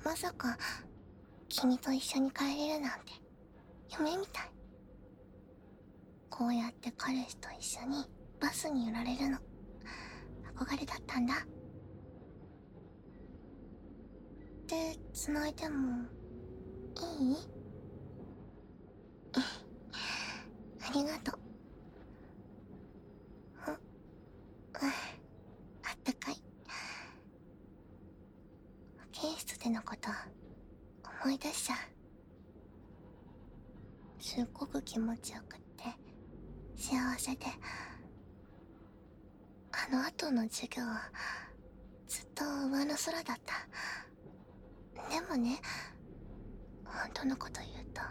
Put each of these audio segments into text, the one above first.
まさか君と一緒に帰れるなんて夢みたい。こうやって彼氏と一緒にバスに揺られるの憧れだったんだ。で、繋いでもいい？ありがとう。あったかい。保健室でのこと思い出しちゃう。すっごく気持ちよくって幸せで、あの後の授業はずっと上の空だった。でもね、本当のこと言うと、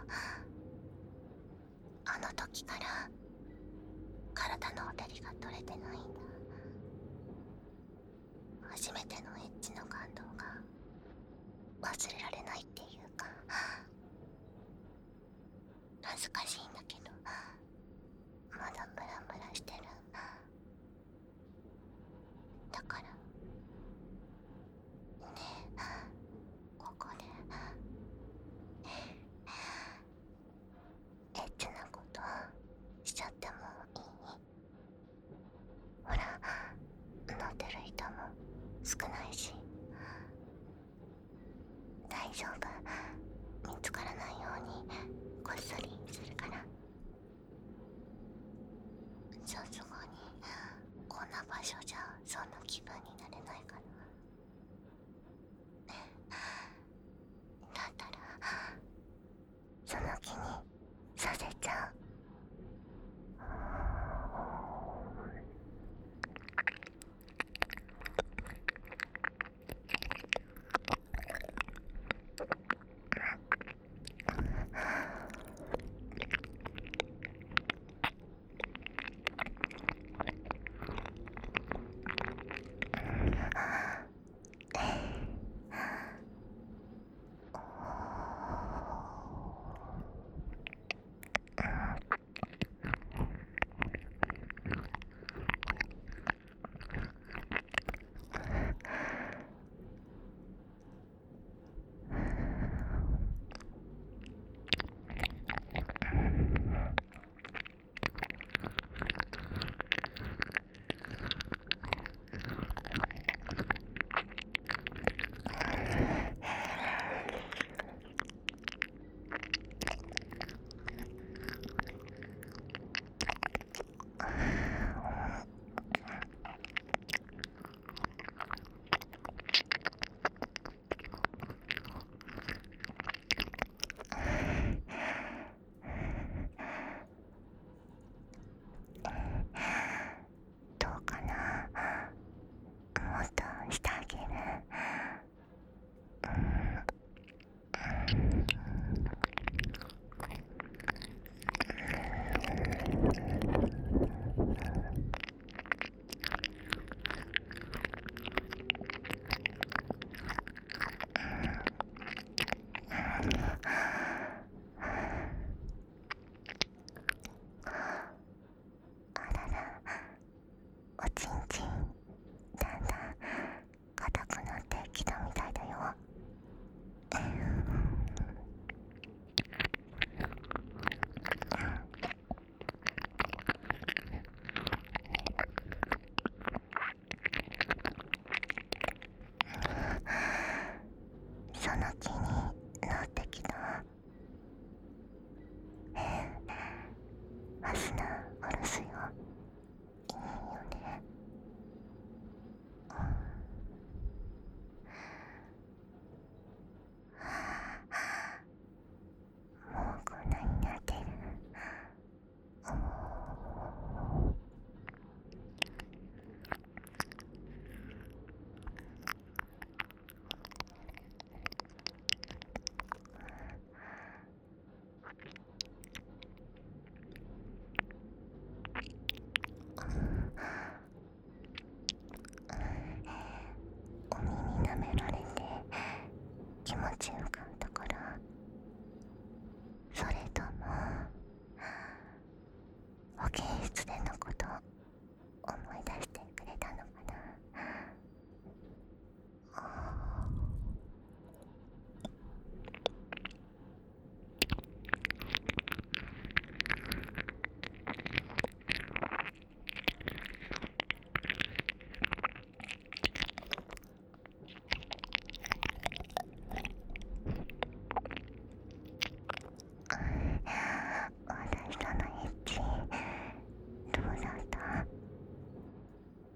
あの時から体のほてりが取れてないんだ。初めてのエッチの感動が忘れられないっていうか、恥ずかしいんだけどまだムラムラしてる。だからねえ、ここでエッチなことしちゃってもいい？ほら、乗ってる人も少ないし大丈夫。見つからないようにこっそりするから。さすがにこんな場所じゃそんな気分になれないかな。だったらその気にさせちゃう。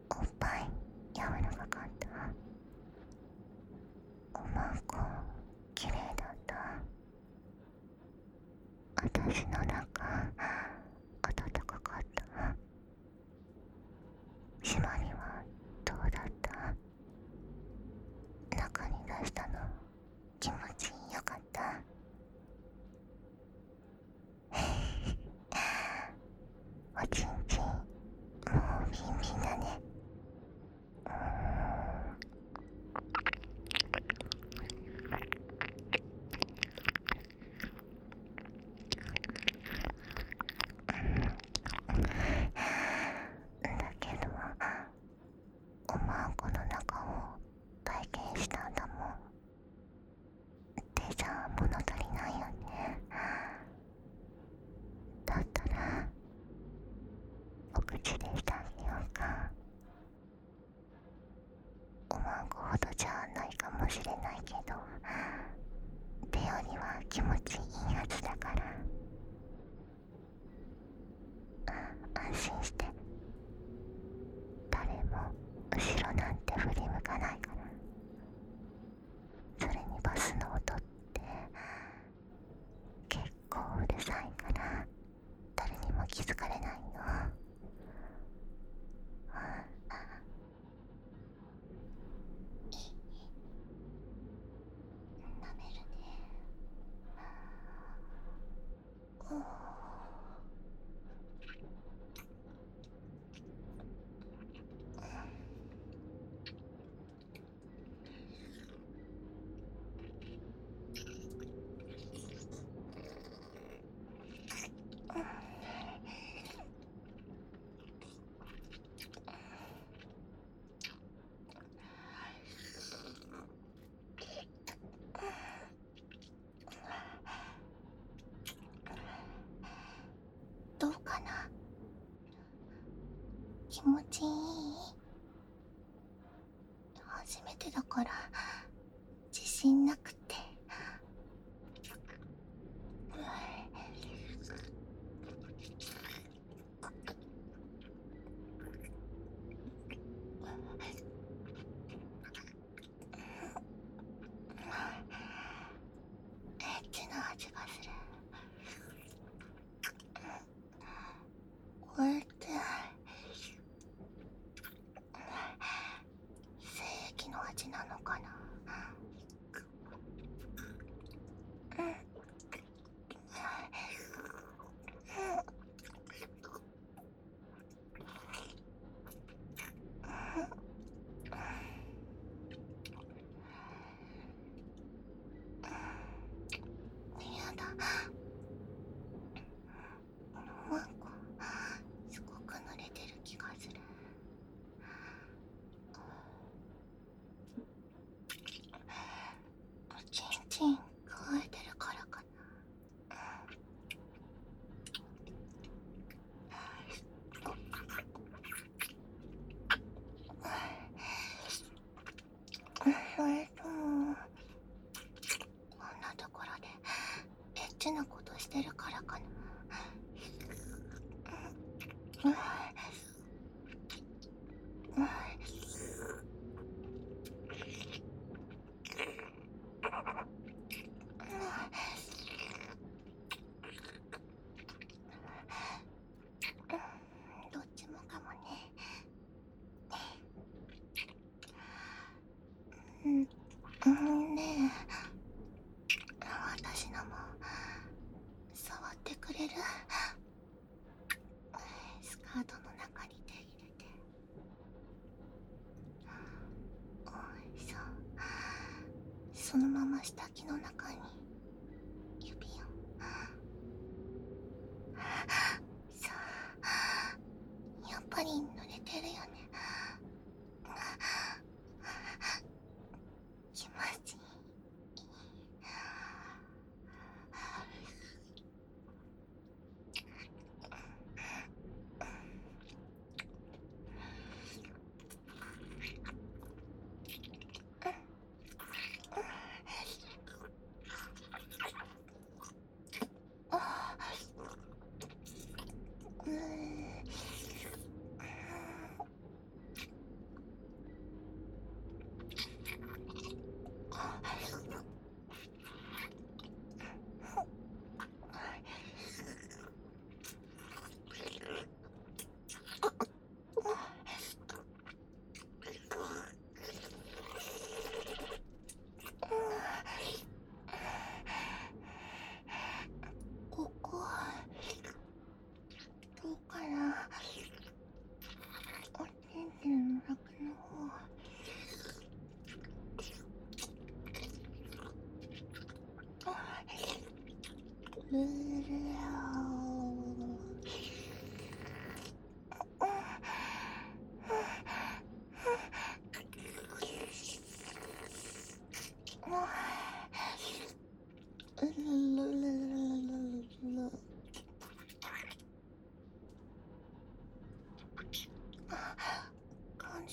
おっぱい柔らかかった。おまんこ綺麗だった。私の中暖かかった。島にはどうだった？中に出したの気持ちよかった？おちんちんもうビンビンだね。だけどおまんこの中を体験したんだもん。でじゃあ物足りないよね。だったらお口でしてあげようか。おまんこほどじゃないかもしれないけど、手よりは気持ちいいはずだから。安心して。誰も後ろなんて振り向かないから。それにバスの音って結構うるさいから誰にも気づかれないの。舐めるね。どうかな？気持ちいい？初めてだから自信なくて。エッチな味がする。これって精液の味なのかな？やだ。なんかすごく濡れてる気がする。おちんちん乾いてるからかな。それともこんなところでエッチなことしてるからかな。どっちもかもね。ねえ、私のも触ってくれる？スカートの中に手入れて。おいしょ。そのまま下着の中に指を。さあ、やっぱり濡れてるよね。気持ちいい。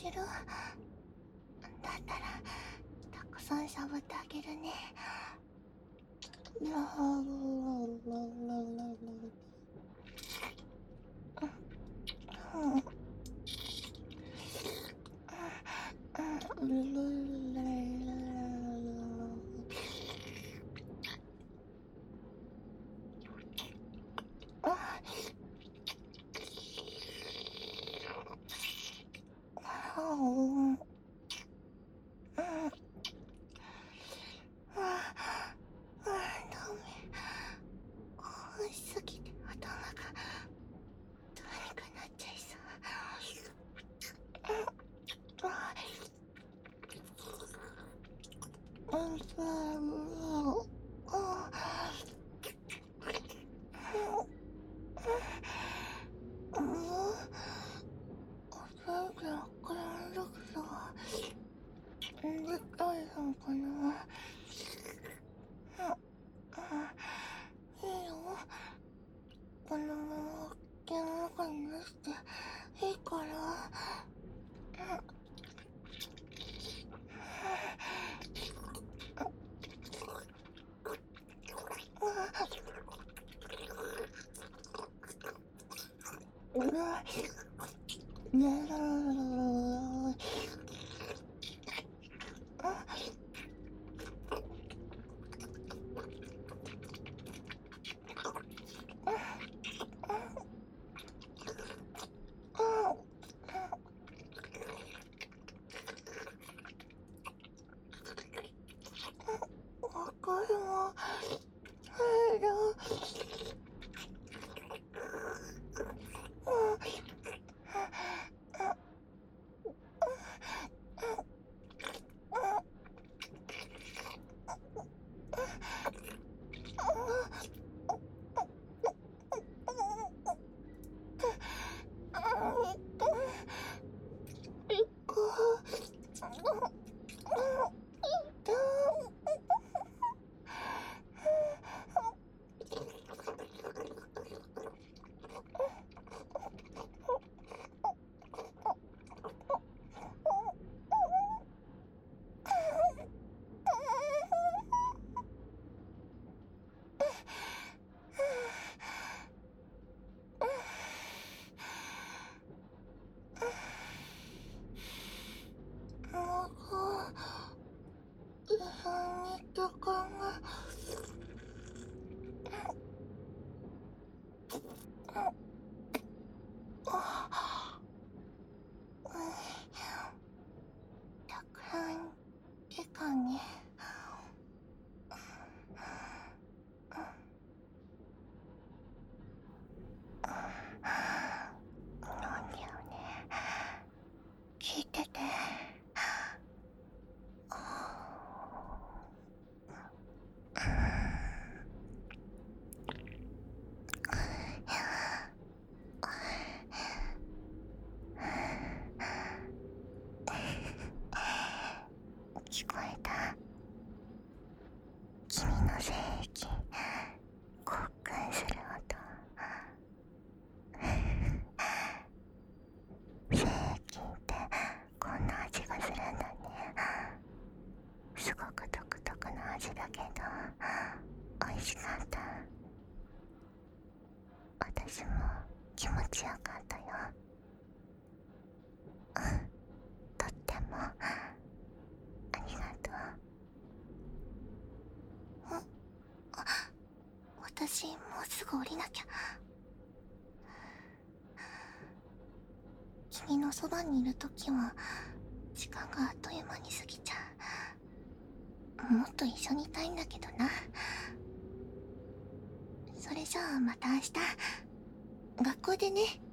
げる。だったらたくさんしゃぶってあげるね。ダメ。欲しすぎて頭がどうにかなっちゃいそう。このまま毛の中に出していいから。わかるわ。たくさんてかね。なんだよね。聞いてて。聞こえた？君の精液興奮する音。精液ってこんな味がするんだね。すごく独特の味だけど美味しかった。私も気持ちよかったよ。とってもありがとう。私もうすぐ降りなきゃ。君のそばにいるときは時間があっという間に過ぎちゃう。もっと一緒にいたいんだけどな。それじゃあまた明日学校でね。